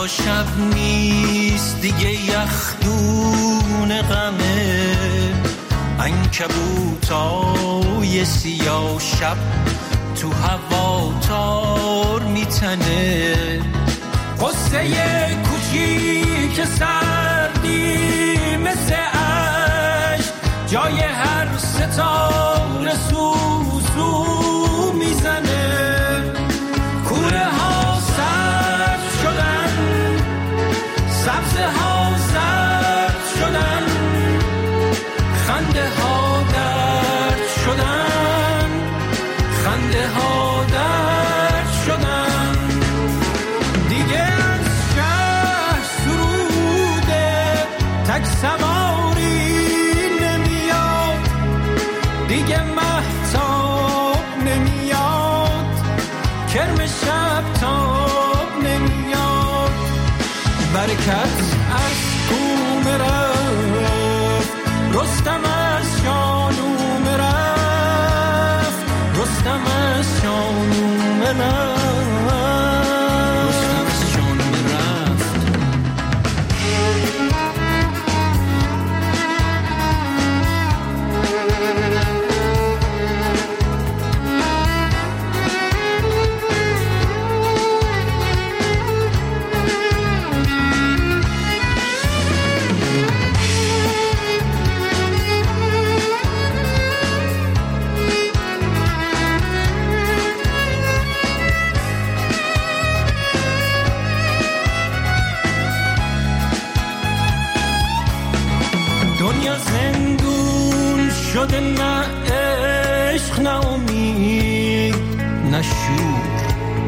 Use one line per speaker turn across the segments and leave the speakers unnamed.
هوا شب نیست دیگه یخدون غمه، عنکبوتای سیاه شب تو هوا تار میتنه. قصه کوچیک سردی مثل عشق جای هر ستاره سوسو میزنه. کوره ها سرد شدن، سبزه ها زرد شدن، خنده ها درد شدن، خنده ها درد شدن. دیگه از شهر سروده تک سواری نمیاد، دیگه مهتاب نمیاد، کرم شب تاب نمیاد. برکت از کوم رفت، رستم از شانوم رفت، رستم از شانوم رفت، رستم از شانوم رفت. دنیا زندون شده، نه عشق نه امید نه شور،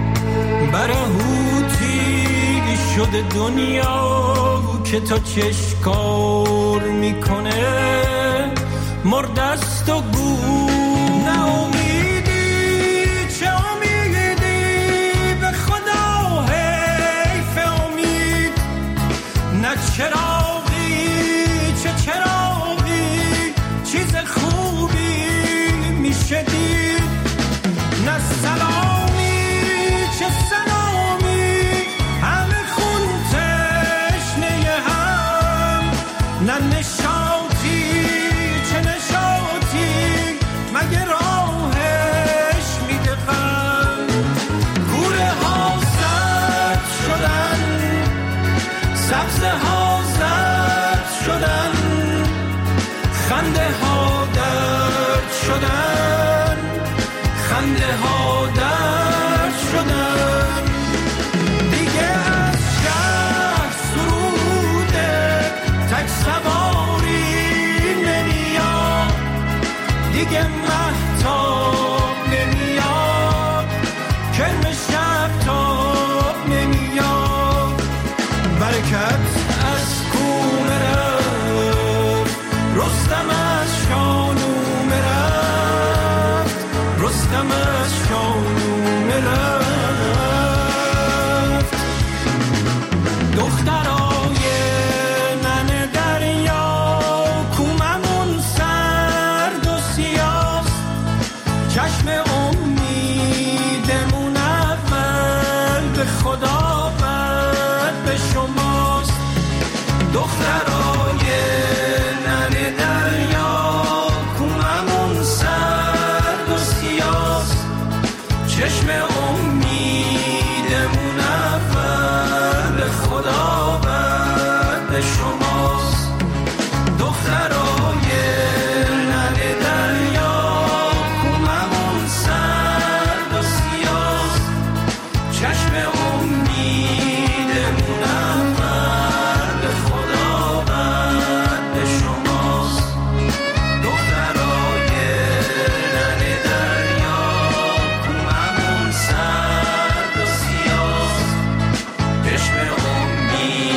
برهوتی شده دنیا که تا چشکار میکنه. مردست و گور نه امیدی، چه امیدی به خدا حیف امید، نه چراغی چه چراغی چیز خوبی میشه دید، نه سلامی چه سلامی همه خون تشنه هم، نه نشاطی چه نشاطی مگه راهش میده غم. کوره ها سرد شدن، سبزه ها زرد شدن، خنده ها درد شدن، خنده ها درد شدن. دیگه از شهر سروده تک سواری نمیاد، دیگه مهتاب نمیاد، کرم شب تاب نمیاد. برکت از کوم رفت، رستم از شانوم رفت، رستم از شانوم رفت. دخترای ننه دریا کوممون سرد و سیاست، چشم امیدمون اول به خدا بعد به شماست. دخترای ننه دریا کوممون سرد و سیاست، چشم امیدمون اول به خدا بعد به شماست. دخترای ننه دریا کوممون سرد و سیاست، چشم امیدمون اول به خدا بعد به شماست. دخترای ننه دریا کوممون سرد و سیاست، چشم امیدمون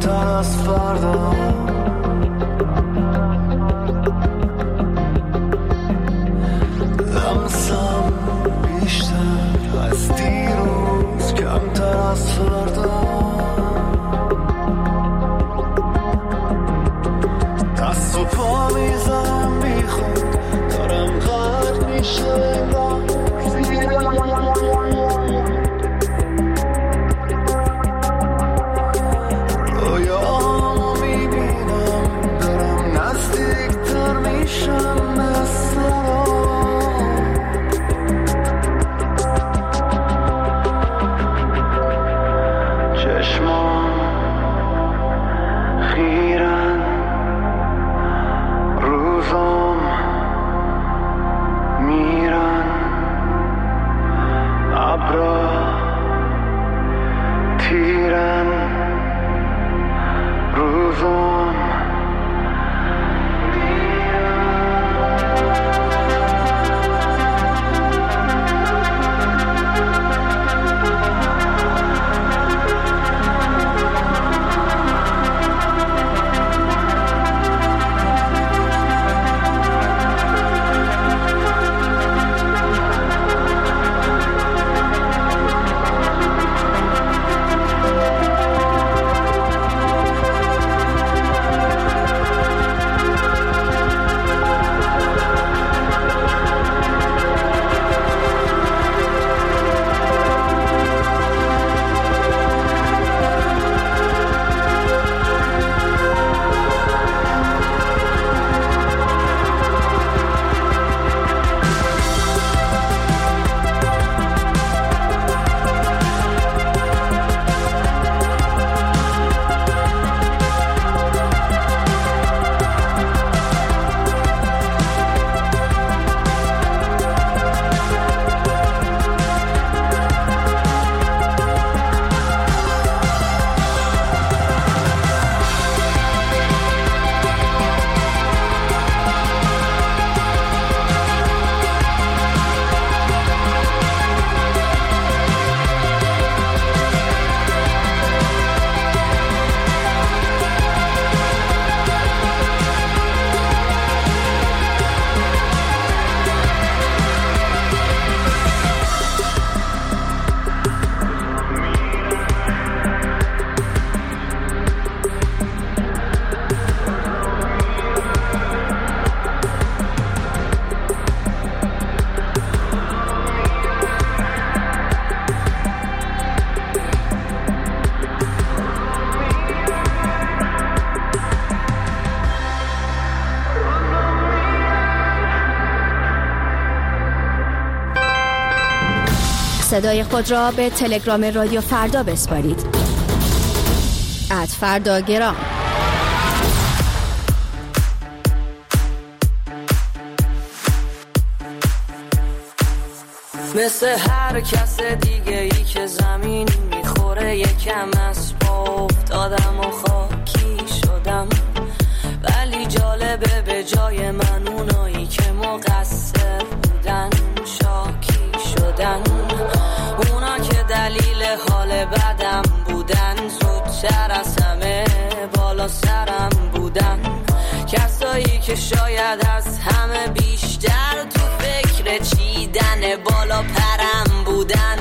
کمتر از فردا، لمسم بیشتر از دیروز کمتر از فردا، دست و پا میزنم بیخود دارم غرق میشم رویامو میبینم دارم نزدیکتر میشم به سرا، چشمام خیرن روزام میرن ابرا تیرن روزام
صدای خود را به تلگرام رادیو فردا بسپارید. @فرداگرام.
مثل هر کس دیگه ای که زمین میخوره یکم از پا افتادم و خاکی شدم، ولی جالبه به جای من اونایی که مقصر بودن شاکی شدن، اونا که دلیل حال بدم بودن زودتر از همه بالا سرم بودن، کسایی که شاید از همه بیشتر تو فکر چیدن بالا پرم بودن.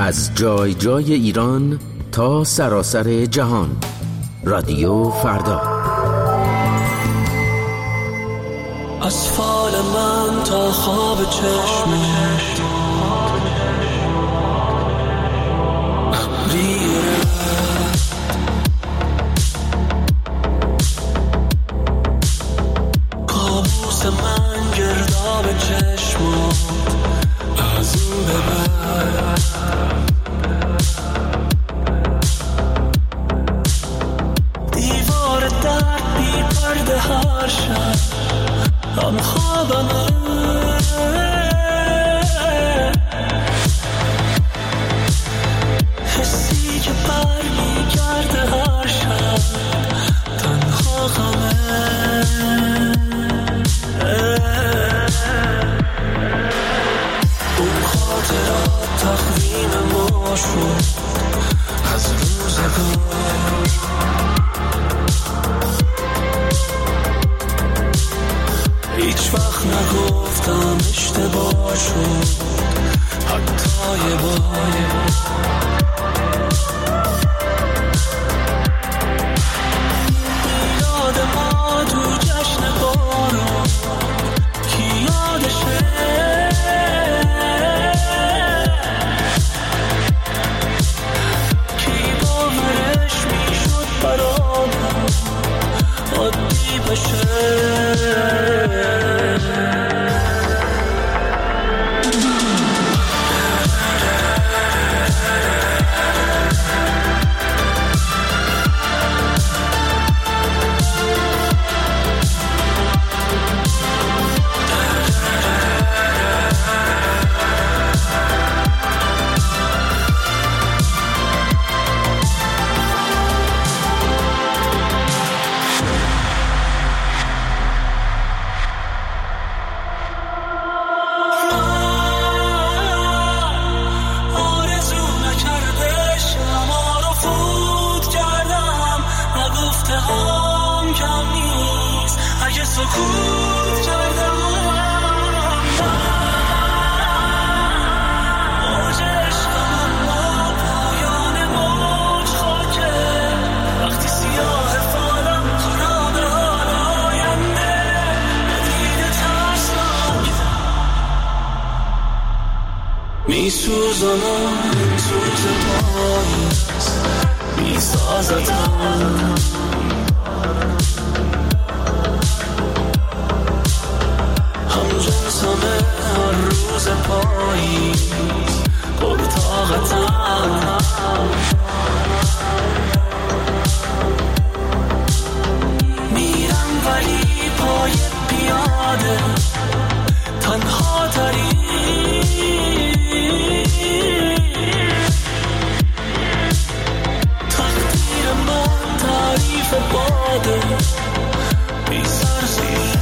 از جای جای ایران تا سراسر جهان. رادیو فردا.
از فال من تا خواب چشمت ابریه، کابوس من گرداب چشمت از این ببر. دیوار در بی پرده هر شب هم خوابمه، حسی که برمیگرده هر شب تنها غمه. اون خاطرات تقویم ما شد از روزگار، هیچ وقت نگفتم اشتباه شد حتی یه بار. یاد ما تو جشن بارون کی یادشه، کی باورش میشد برامون عادی بشه. میسوزم این سوز پاییز میسازتم، همجنسمه هر روز پاییز پرطاقتم. میرم ولی پای پیاده تنها تری، تقدیر من تعریف باده بی سرزیر.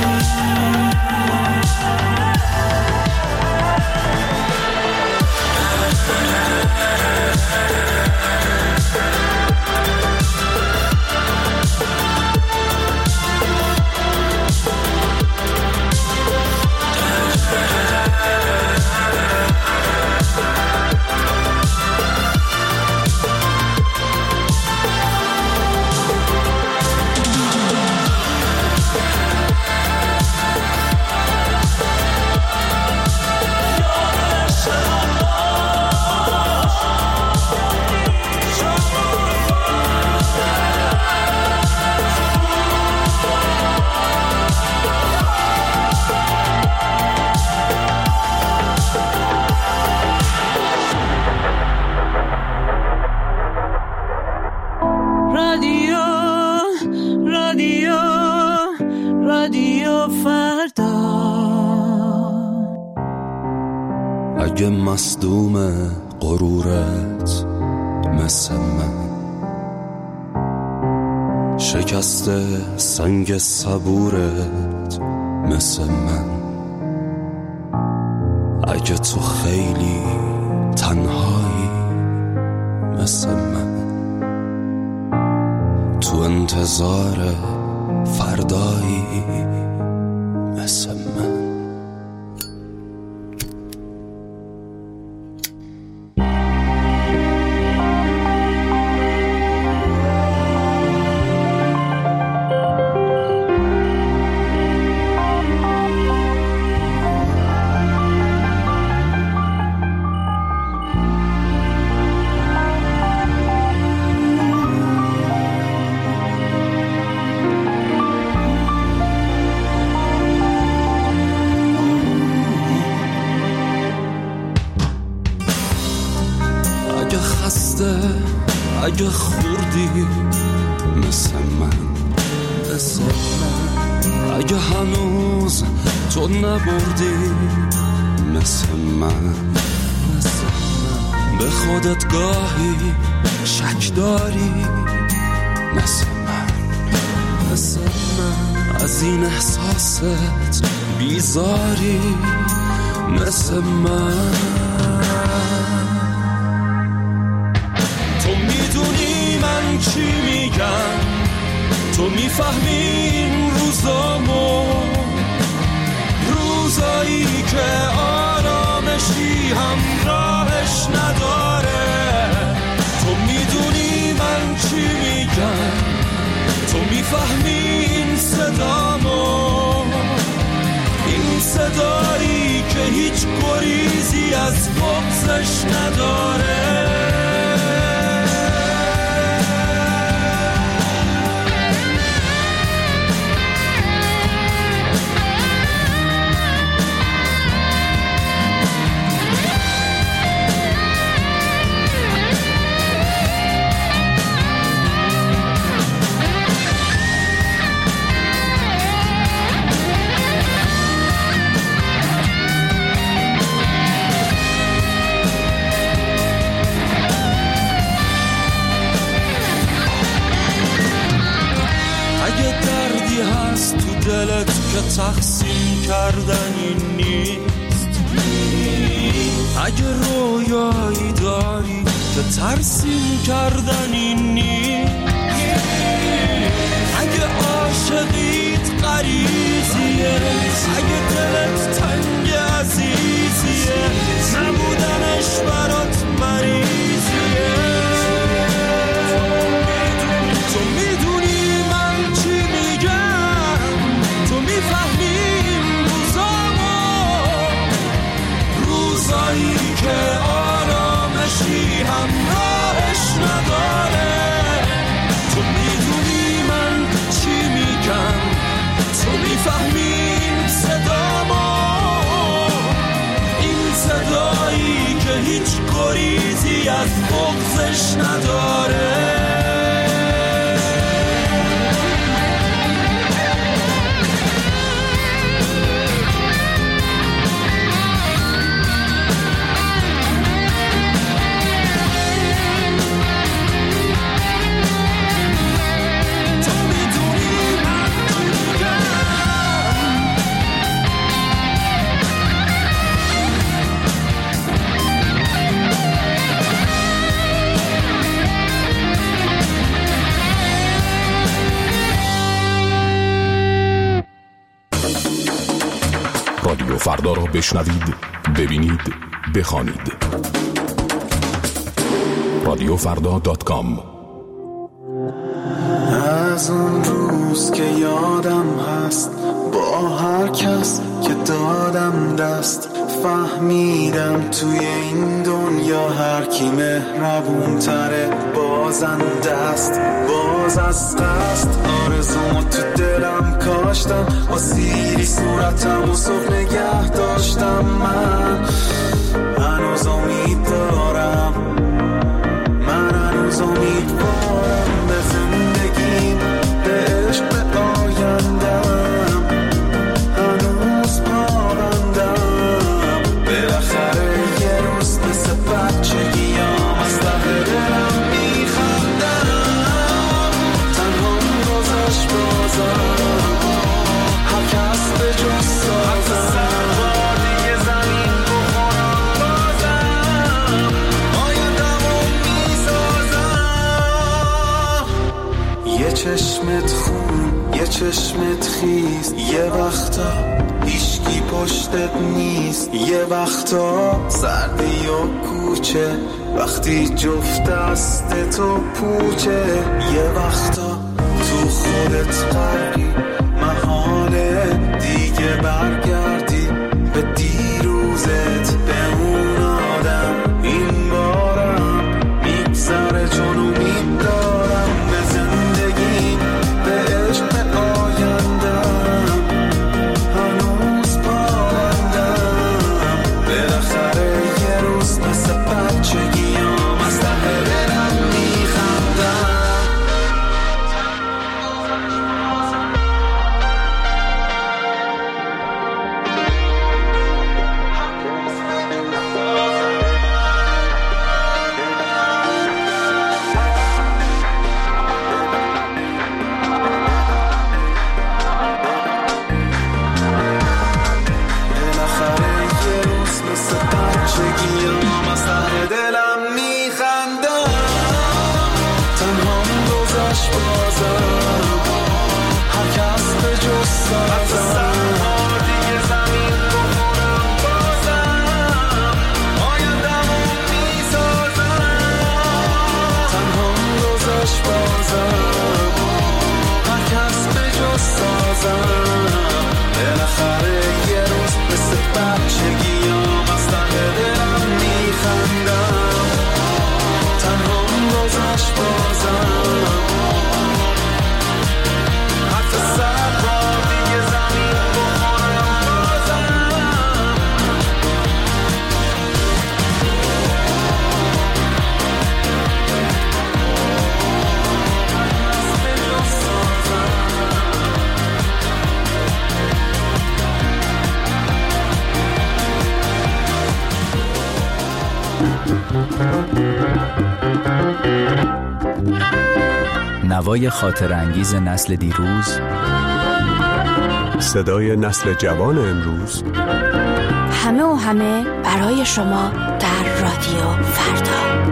رادیو فردا.
اگه مصدوم غرورت مثل من، شکسته سنگ صبورت مثل من، اگه تو خیلی تنهایی مثل من، تو انتظار فردایی مثل من. اگه خوردی مثل من، اگه هنوز تو نبردی مثل من، به خودت گاهی شک داری مثل من، از این احساست بیزاری مثل من. تو میدونی من چی میگم، تو میفهمی این روزامو، روزایی که آرامشی همراهش نداره. تو میدونی من چی میگم، تو میفهمی این صدامو، این صدایی که هیچ گریزی از بغضش نداره. دلت که تقسیم کردنی نیست، اگه رویایی داری که ترسیم کردنی نیست، اگه عاشقیت غریزیه، اگه دلت تنگ عزیزیه، نبودنش برات مریضیه. تو میدونی من چی میگم، تو میفهمیم روزایی که آرامشی همراهش نداره. تو میدونی من چی میگم، تو میفهمیم صدامو، این صدایی که هیچ گریزی از بغضش نداره.
رادیو فردا را بشنوید، ببینید، بخوانید. radiofrda.com.
از اون روز که یادم هست، با هر کس که دادم دست، فهمیدم توی این دنیا هر کی مهربون تره بازنده است. باز از قصد آرزومو تو دلم کاشتم، با سیری صورتم و صبح نگه داشتم. من هنوز امید دارم، من هنوز امیدوارم به زندگیم، به عشق، به آیندم. هنوز پابندم، بالاخره یه روز مثل بچگیام از ته دلم میخندم. تنها گذشت بازم، هر کس به جز سازم، سربار دیگه زمین بخورم بازم، آیندمو میسازم. یه چشمت خون، یه چشمت خیز، یه وقتا هیچکی پشتت نیست، یه وقتا سردی و کوچه وقتی جفت دست تو پوچه، یه وقتا تو خودت غرقی، محاله دیگه برگردی به دیروزت، به اون آدم. این بارم میگذره چون امید دارم به زندگیم، به عشق، به آیندم. هنوز پابندم، بالاخره یه روز مثل بچگیام از ته دلم میخندم.
نوای خاطر انگیز نسل دیروز،
صدای نسل جوان امروز،
همه و همه برای شما در رادیو فردا.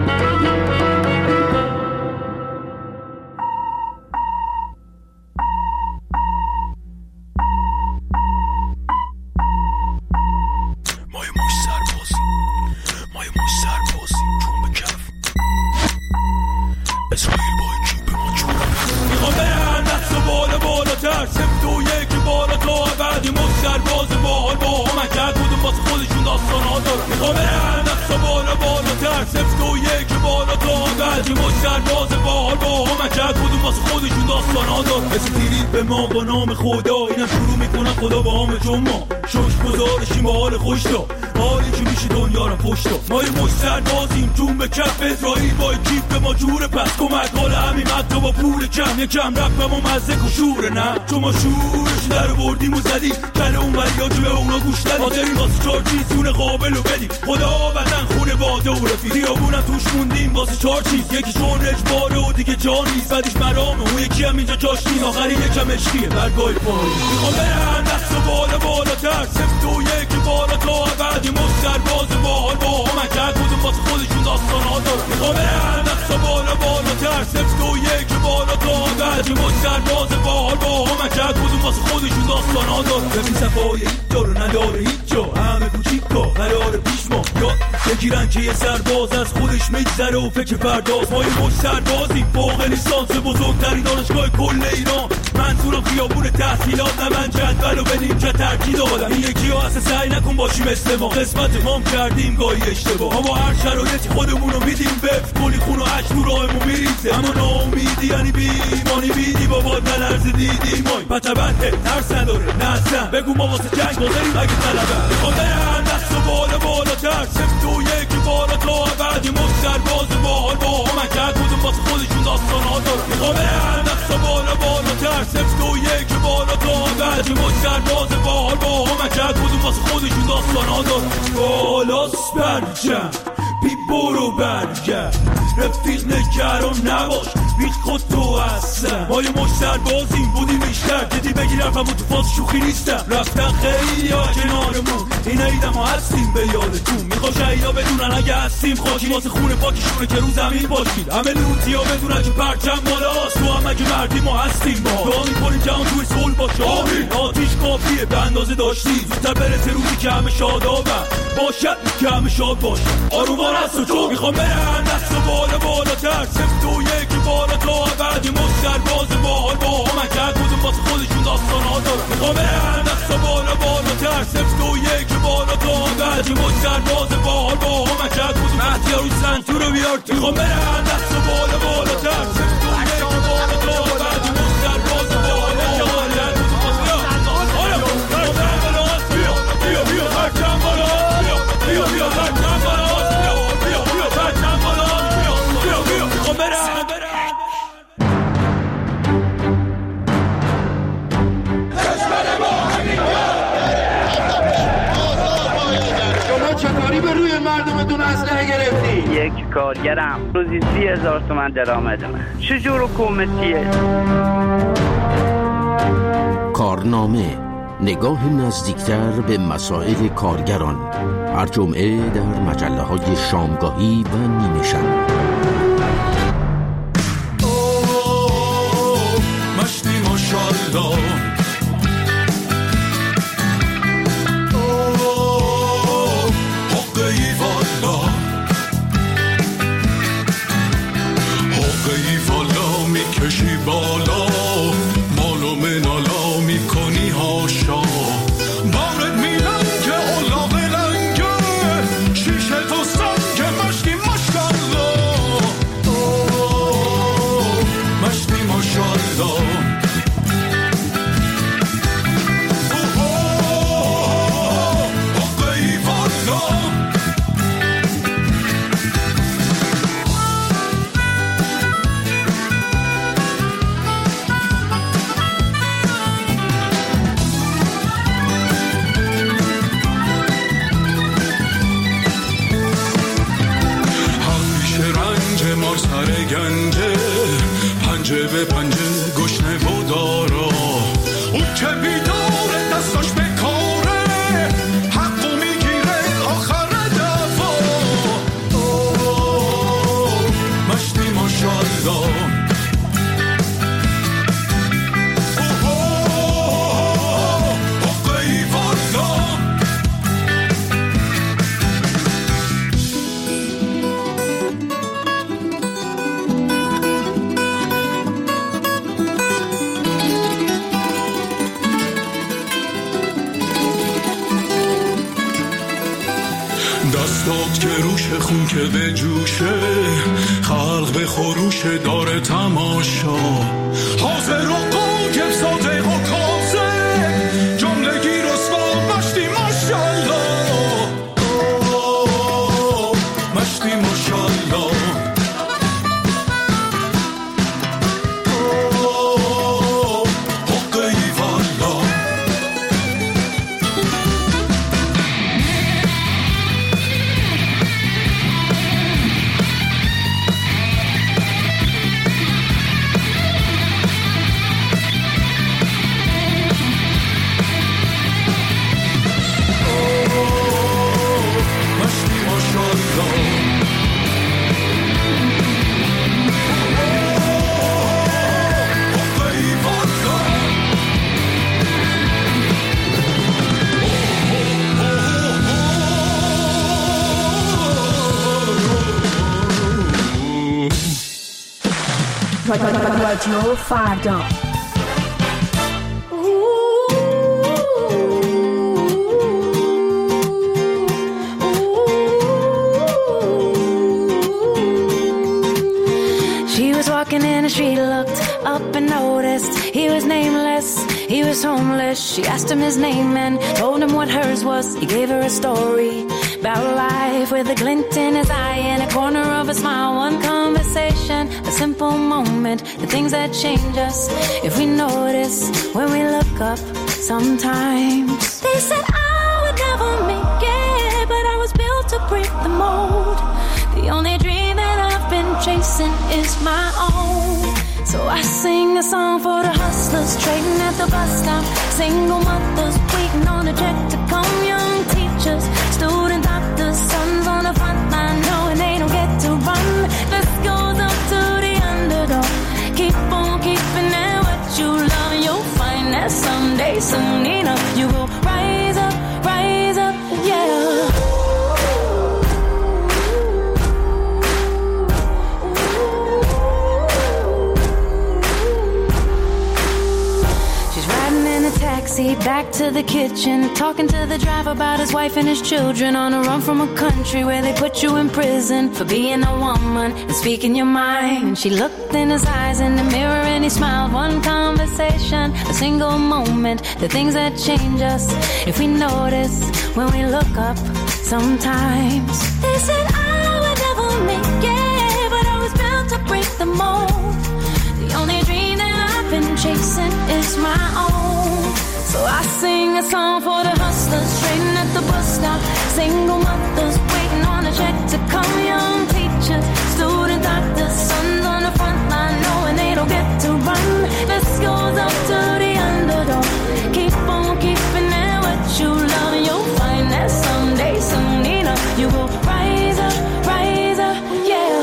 به ما با نام خدا اینم شروع میکنم خدا با همه جمعه شوش گذارشیم با حال خوش دا حالی که میشه دنیا رو پشت دا ما یه مشتر بازیم جون به کف اسرائیل با کیف به ما جوره پس کمک حال همین حتی با پول کم یکم رفت به ما مزه کشوره نه چون ما شورش در بردیم و زدیم کنه اون بریا که به اونا گوش دادیم حاضرین واسه 4 چیزونه قابل و بدیم خدا وطن خونه باده و رفیق دیابونم توش موندیم واسه 4 چیز یکی چون رجباره و دیگه جا نیست بعدش مرامه اون یکی هم اینجا جاش نیست آخری یکم عشقیه برگاه پایی میخوام برن دست و بالاتر سفت و یک بالا تا بعدی مستر باز باحال با هم کرد کدوم واسه خودشون داستان ها دارن میخوام برن دست و بالاتر سفت و یک بالا تا بعدی مستر باز باحال با هم کرد کدوم واسه خودشون داستان ها دارن ببین صفای هیچ جا رو نداره هیچ جا همه کوچیکا قرار پیش ما یاد بگیرن که یه سرباز از خودش میگذره و فکر فرداست ما یه مش سربازیم فوق لیسانس بزرگترین دانشگاه کل ایران منظورم خیابون تحصیلات نه من جدول و بدیم که ترکی دادم این یکی ها اصلا سعی نکن باشیم مثل ما قسمت مام کردیم گاهی اشتباه اما هر شرایطی خودمونو میدیم بفت کنی خون و عشق رو راهمون میریزه اما ناامیدی یعنی بیمانی بیدی بابا نلرز دیدی مای پتبنده ترس نداره نزن بگو ما واسه جنگ بازاریم اگه طلبه میخوام برن دست و بالاتر سفت و یک بالا تا بعدی مستر باز باحال با هم کرد کدوم واسه خودشون داستان ها دارن میخوام برن دست و بالاتر سفت و یک بالا تا بعدی مستر باز باحال با هم کرد کدوم واسه خودشون داستان ها دارن بالاست برجم بی برو برگرد رفیق نگران نباش بیخ خود تو هستم ما یه مشتر بازیم بودیم بیشتر دیدی بگیر حرفم تو فاز شوخی نیستم رفتن خیلی ها کنارمون این عیدم ها هستیم به یادتون میخوا شهیدا بدونن اگه هستیم خاکی واسه خونه پاکشونه که رو زمین باشید همه لوتی ها بدونن که پرچم بالاست تو هم اگه مردی ما هستیم با دعا میکنیم که هم توی صلح باشه آتیش کافیه به اندازه داشتی زودتر برسه روزی که همه شادابن باشد که همه شاد باشه آرومان هست و چون میخوام برن دست و بالاتر سفت و یک بالا تا بعدی مستر باز باحال با هم کرد کدوم واسه خودشون داستان ها دارن میخوام برن دست و بالاتر سفت و یک بالا تا بعدی مستر باز باحال با هم کرد کدوم مهدی رو سنتور رو بیار تو میخوام برن دست و بالاتر سفت و یک بالا تا بعدی مستر باز باحال با هم کرد
چطوری به روی مردمتون اسلحه گرفتی؟
یک کارگرم روزی 30,000 تومان درآمد من چجور حکومتیه؟
کارنامه نگاه نزدیکتر به مسائل کارگران هر جمعه در مجله‌های شامگاهی و نیمه شب.
مشتی ماشاءالله میکشی بالا مالو منالا میکنی هاشا بارد میلن که اولاغ لنگه شیشه تو سنگ مشتی ماشالله مشتی ماشالله پنجه به پنجه استاد که روش خون که به جوشه، خلق به خروش داره تماشا، حاضر و قاگب صادق و کاذب، جملگی رسوا مشتی ماشالله، مشتی ماشالله.
رادیو فردا.
She was walking in the street, looked up and noticed he was nameless, he was homeless. She asked him his name and told him what hers was. He gave her a story about life with a glint in his eye and a corner of a smile. One conversation, a simple moment, the things that change us if we notice when we look up sometimes. They said I would never make it, but I was built to break the mold. The only dream that I've been chasing is my own. So I sing a song for the hustlers trading at the bus stop, single mothers waiting on a check to come, young teachers, student doctors, sons on the front line knowing they don't get to run. This goes up to the underdog. Keep on keeping at what you love, and you'll find that someday, soon enough, you will rise up, yeah. Taxi back to the kitchen, talking to the driver about his wife and his children, on a run from a country where they put you in prison for being a woman and speaking your mind. And she looked in his eyes in the mirror and he smiled. One conversation, a single moment, the things that change us if we notice when we look up sometimes. They said I would never make it, but I was built to break the mold. The only dream that I've been chasing is my own. So I sing a song for the hustlers trading at the bus stop, single mothers waiting on a check to come, young teachers, student doctors, sons on the front line knowing they don't get to run. This goes up to the underdog. Keep on keeping at what you love, and you'll find that someday, soon enough, you will rise up, yeah.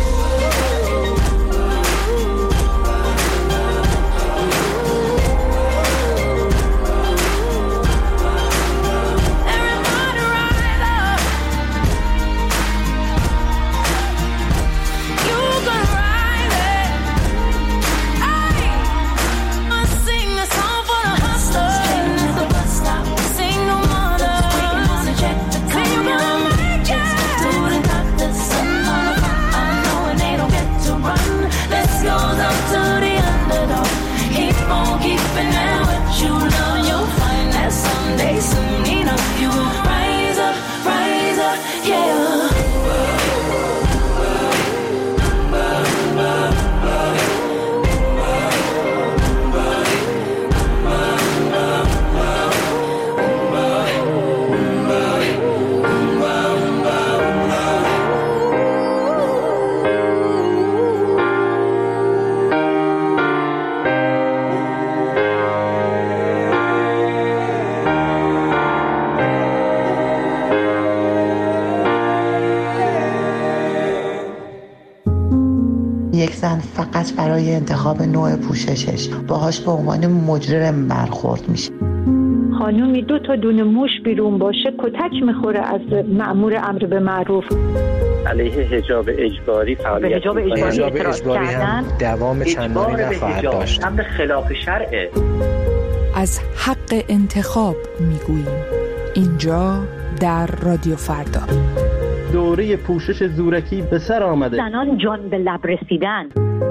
یک زن فقط برای انتخاب نوع پوششش باهاش به عنوان مجرم برخورد میشه.
خانومی 2 تا دونه موش بیرون باشه کتک میخوره از مأمور امر به معروف.
علیه حجاب اجباری فعالیت
حجاب اجباری هم دوام چندانی نخواهد داشت.
امر خلاف شرعه.
از حق انتخاب میگوییم اینجا در رادیو فردا. دوره پوشش زورکی به سر آمده.
زنان جان به لب رسیدن.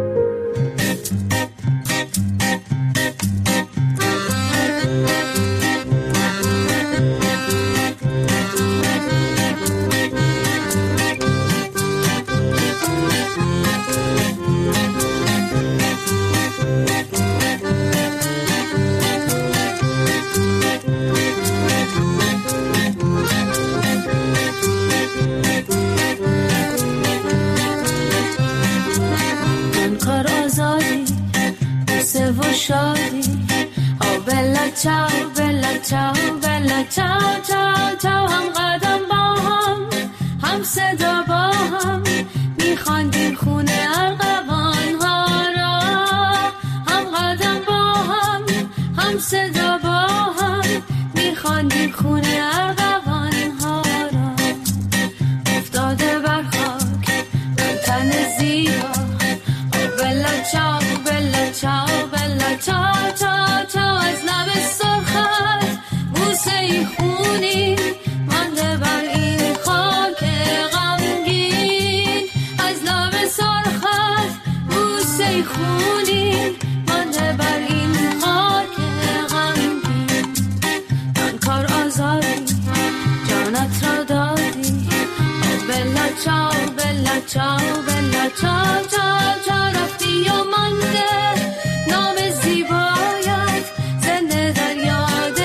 چاو بلا چاو بلا چاو چاو چاو هم قدم با هم صدا با هم میخواندیم خونه ارغوان ها را، هم قدم با هم صدا با هم میخواندیم خونه ارغوان ها را. افتاده بر خاک من تن زیبا بلا چاو بلا چاو بلا چاو چاو چاو از لب سرخت بوسه ای خونی مانده بر این خاک غمگین. از لب سرخت بوسه ای خونی مانده بر این خاک غمگین. من کار آزادی جانت را دادی بلا چاو بلا چاو بلا چاو چاو چاو رفتی و مانده نام زیبایت زنده در یاد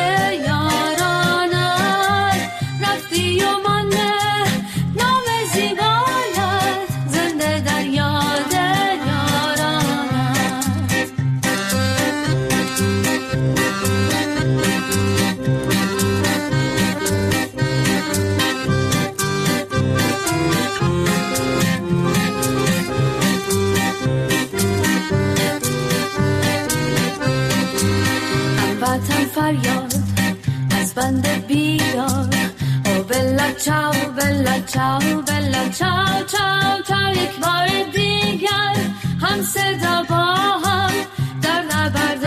یارانت. رفتی و مانده نام زیبایت زنده در یاد یارانت. هموطن فریاد از بند بیدار او بلا چاو بلا چاو بلا چاو چاو چاو یک بار دیگر هم صدا با هم در نبرد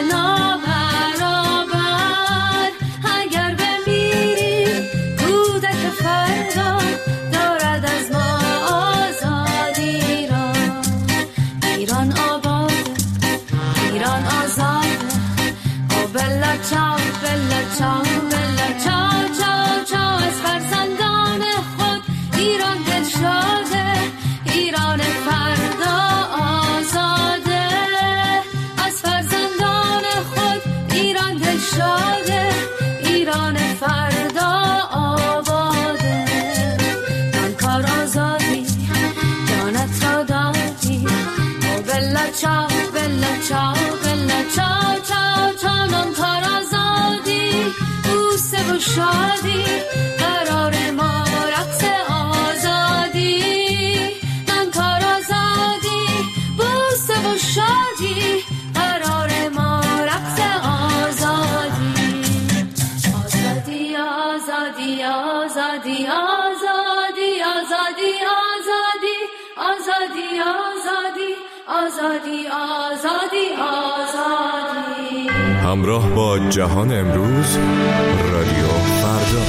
نابرابر. اگر بمیریم کودک فردا دارد از ما آزادی را. ایران آباد ایران آزاد بلا چاو بلا چاو بلا چاو چاو چاو از فرزندان خود ایران دل شاده ایران فردا آزاده. از فرزندان خود ایران دل شاده ایران فردا آباده. من کار آزادی جانت را دادی بلا چاو بلا چاو بلا چاو چاو چاو. من کار آزادی بوسه و شادی قرار ما رقص آزادی. من کار آزادی بوسه و شادی قرار ما رقص آزادی. آزادی آزادی آزادی آزادی آزادی آزادی آزادی آزادی آزادی آزادی.
همراه با جهان امروز رادیو فردا.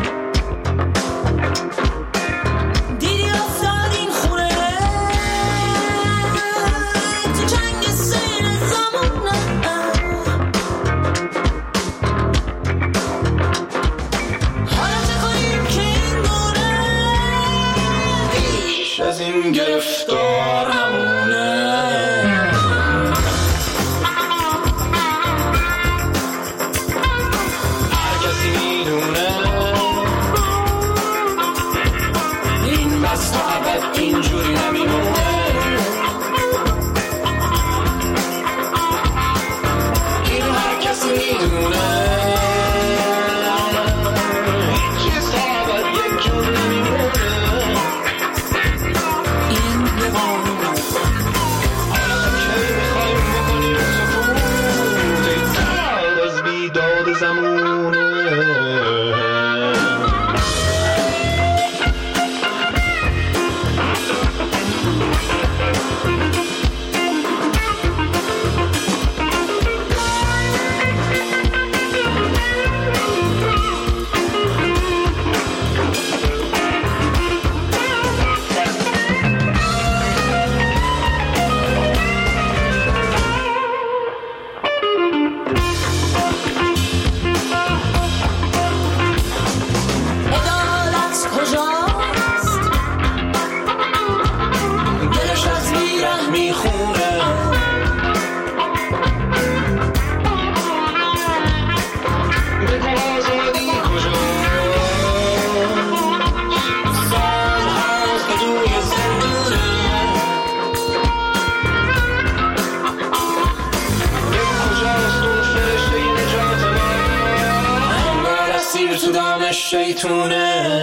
دیدی افتاد این خونه
شیطونه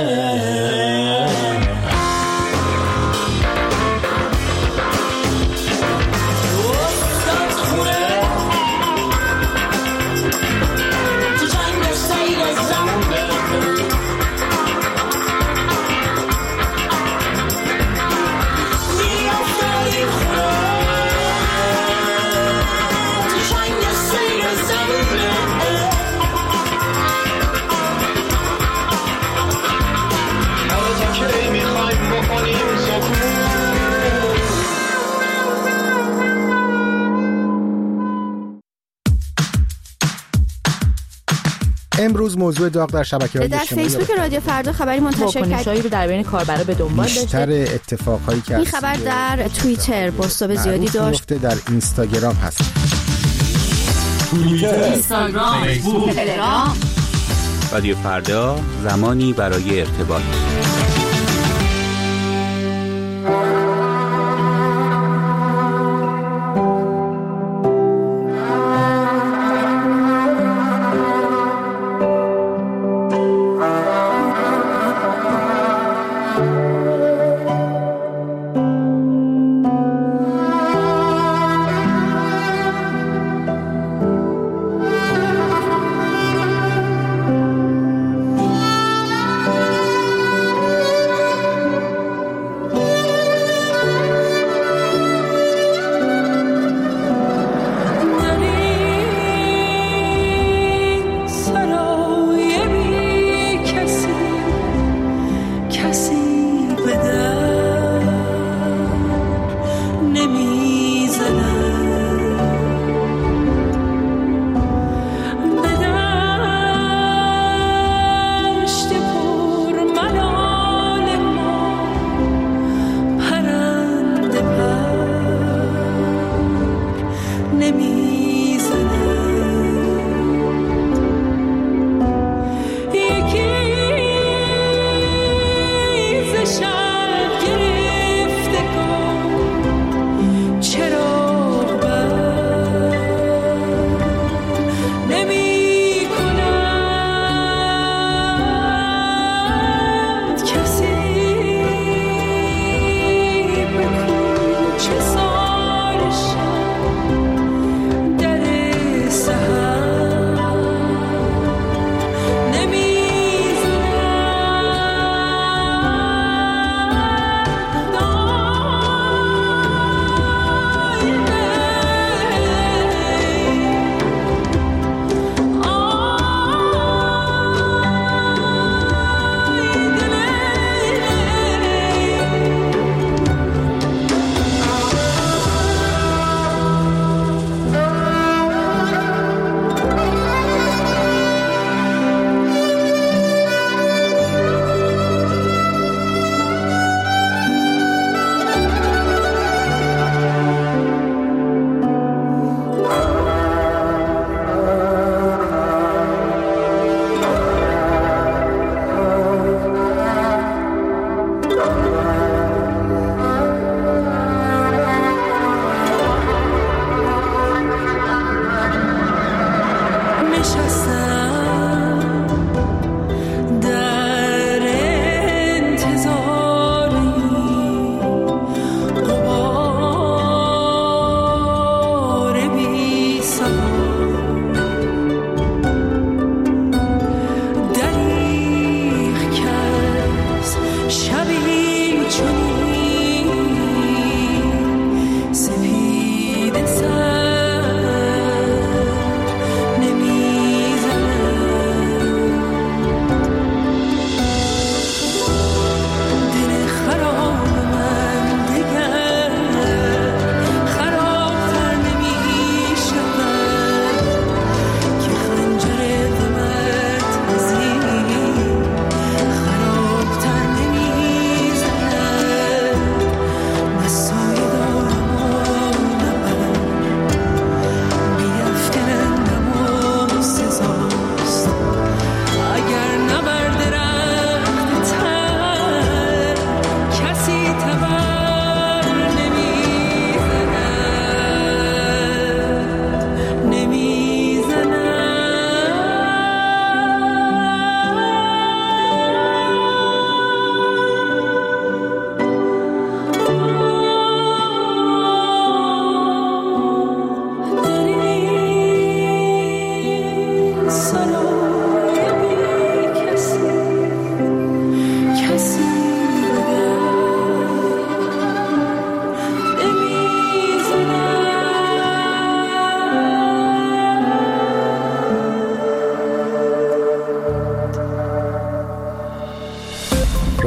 امروز موضوع داغ در شبکه‌های اجتماعی
در فیسبوک رادیو فردا خبری منتشر
واکنش‌هایی رو در بین کاربرا به دنبال داشته.
بیشتر اتفاقهایی که
این خبر در توییتر بازتاب زیادی داشت.
در اینستاگرام هست.
توییتر، اینستاگرام، فیسبوک، تلگرام.
رادیو فردا، زمانی برای ارتباط.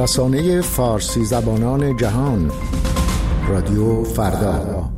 رسانه فارسی زبانان جهان، رادیو فردا.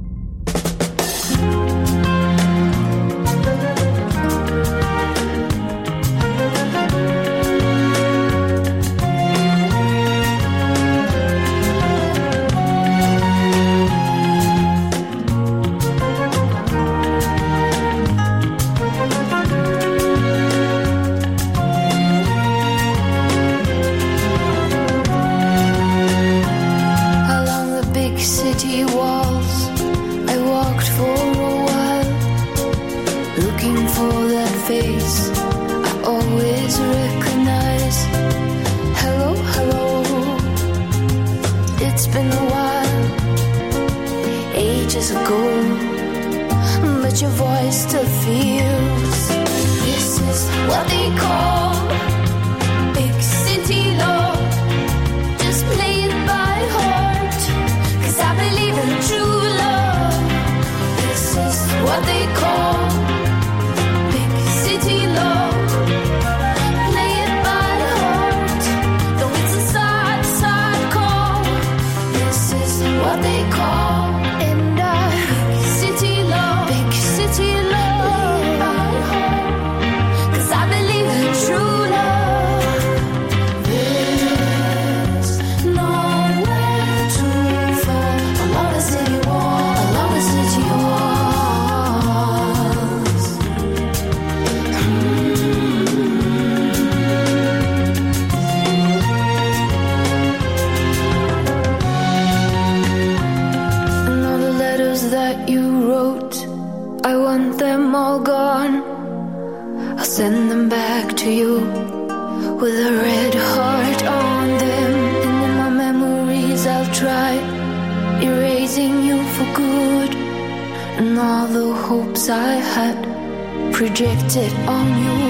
Projected on you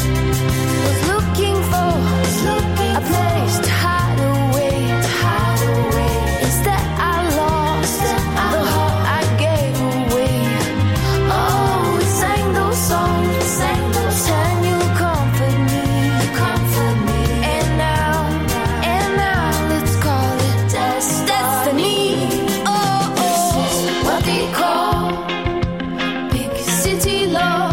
was looking for a place to hide away. Instead I lost the heart I gave away. Oh, we sang those songs, and you comfort me. And now let's call it destiny. Oh, this is what they call big city love.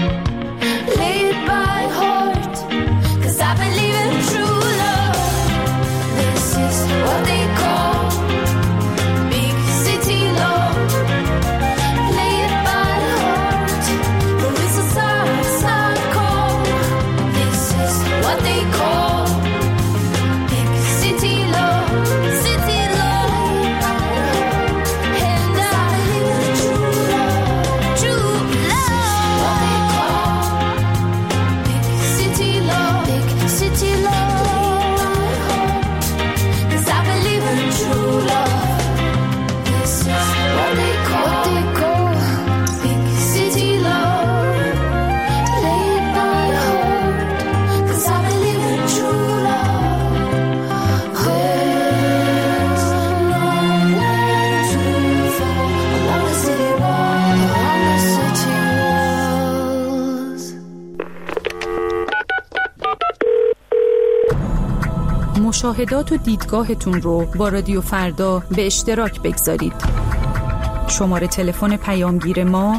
مشاهدات و دیدگاهتون رو با رادیو فردا به اشتراک بگذارید. شماره تلفن پیامگیر ما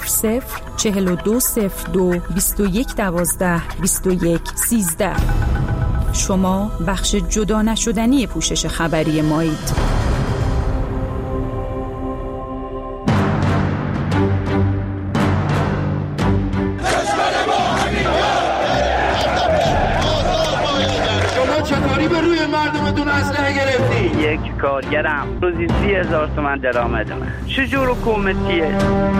004202 2112 2113. شما بخش جدا نشدنی پوشش خبری مایید.
یک کارگرم روزی 30,000 تومان درآمد من. چجور حکومتیه؟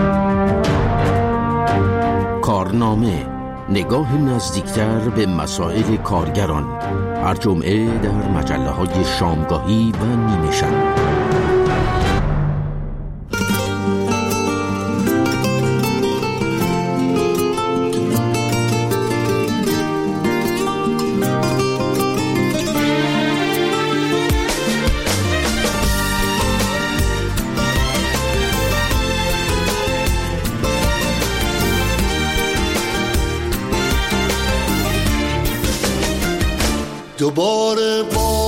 کارنامه، نگاه نزدیکتر به مسائل کارگران، هر جمعه در مجله‌های شامگاهی و نیمه شب.
دوباره با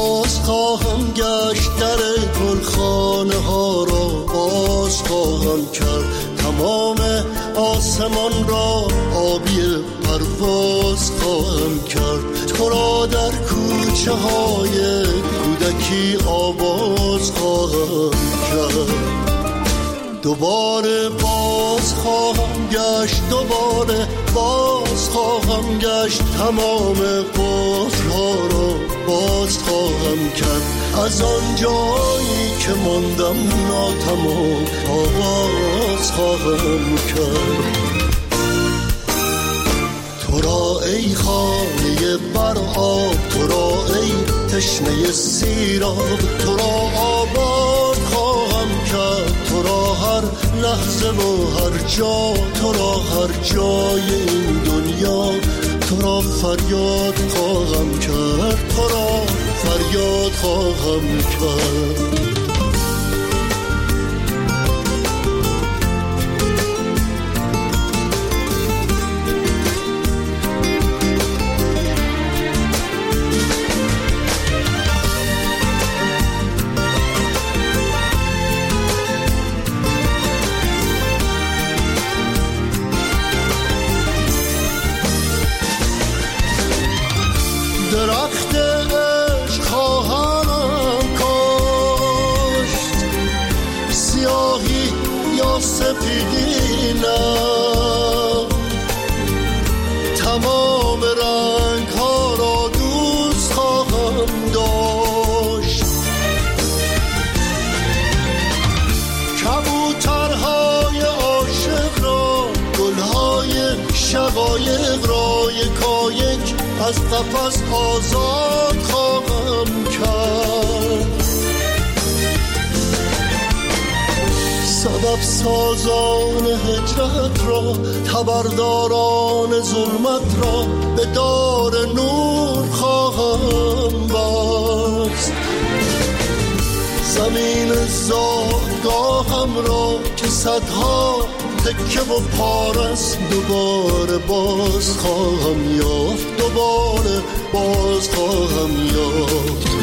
خواهم کرد، تمام آسمان را آبی پرواز خواهم کرد، تو را در کوچه های کودکی آواز خواهم کرد. دوباره باز خواهم گشت، دوباره باز خواهم گشت، تمام قفل‌ها را باز خواهم کرد، از آن جایی که ماندم ناتمام آواز خواهم کرد. تو را ای خانه بر آب، تو را ای تشنه سیراب، تو را آباد خواهم کرد، تو را هر لحظه و هر جا، تو را هر جای این دنیا، تو را فریاد خواهم کرد، تو را فریاد خواهم کرد. درخت عشق خواهم کاشت، سیاهی یا سپیدی نه، تمام رنگ ها را دوست خواهم داشت، کبوترهای عاشق را، گلهای شقایق را یکایک از قفس آزاد خواهم کرد، سبب سازان هجرت را، تبرداران ظلمت را به دار نور خواهم بست، زمین زادگاهم را که صدها تکه و پارست دوباره باز خواهم یافت، دوباره باز خواهم یافت.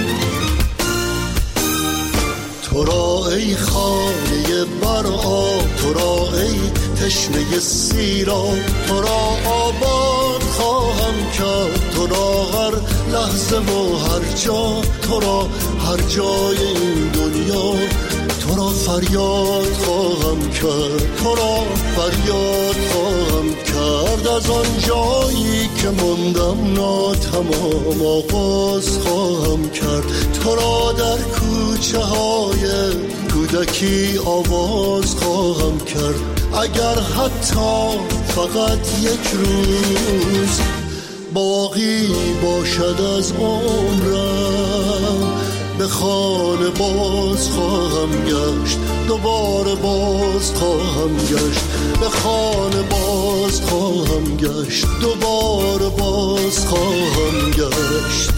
تو را ای خانه بر آب، تو را ای تشنه سیراب، تو را آباد خواهم کرد، تو را هر لحظه و هر جا، تو را هر جای این دنیا، تو را فریاد خواهم کرد، تو را فریاد خواهم کرد، از آن جایی که ماندم ناتمام آغاز خواهم کرد، تو را در کوچه های کودکی آواز خواهم کرد، اگر حتی فقط یک روز باقی باشد از عمرم، به خانه باز خواهم گشت، دوباره باز خواهم گشت، به خانه باز خواهم گشت، دوباره باز خواهم گشت.